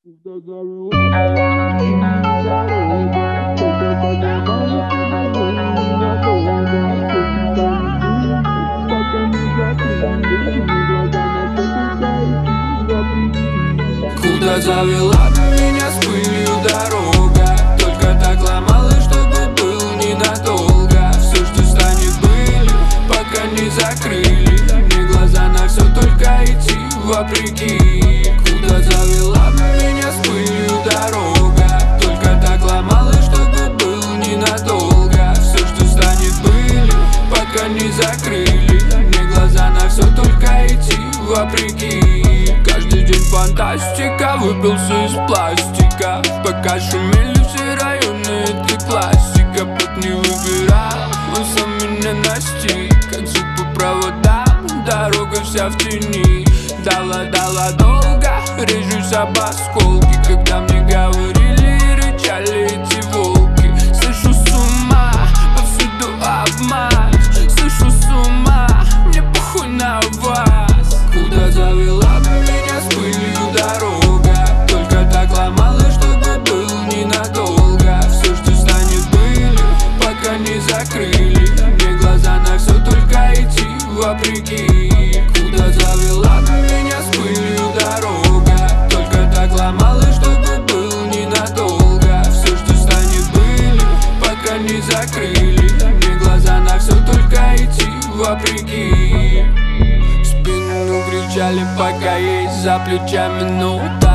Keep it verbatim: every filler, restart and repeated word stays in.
Куда завела меня с пылью дорога? Только так ломалась, чтобы был ненадолго. Все, что станет былью, пока не закрыли. Мне глаза на все, только идти вопреки. Куда завела меня с пылью дорога? Только так ломалась, чтобы был ненадолго. Все, что станет былью, пока не закрыли. Мне глаза на все, только идти вопреки. Каждый день фантастика, выпился из пластика. Пока шумели все районы, это классика. Путь не выбирал, он сам меня настиг. Как жить по проводам, дорога вся в тени. Дала-дала долго, режусь об осколки. Когда мне говорили и рычали эти волки. Слышу с ума, повсюду обман. Слышу с ума, мне похуй на вас. Куда завела меня с пылью дорога? Только так ломалась, чтобы был ненадолго. Все, что станет былью, пока не закрыли. Мне глаза на все, только идти вопреки. Куда завела меня с пылью дорога? Только так ломалась, чтобы был ненадолго. Все, что станет былью, пока не закрыли. Мне глаза на все, только идти вопреки. Кричали, пока есть за плечами ноута.